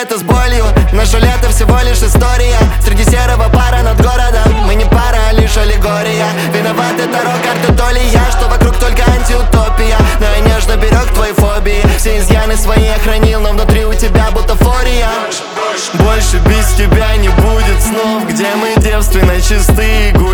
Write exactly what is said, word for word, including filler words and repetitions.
это с болью. Наше лето всего лишь история. Среди серого пара над городом. Мы не пара, а лишь аллегория. Виноваты таро, карты, то ли я, что вокруг только антиутопия. Но я нежно берег твои фобии. Все изъяны свои я хранил, но внутри у тебя бутафория. Больше без тебя не будет снов, где мы девственно чистые.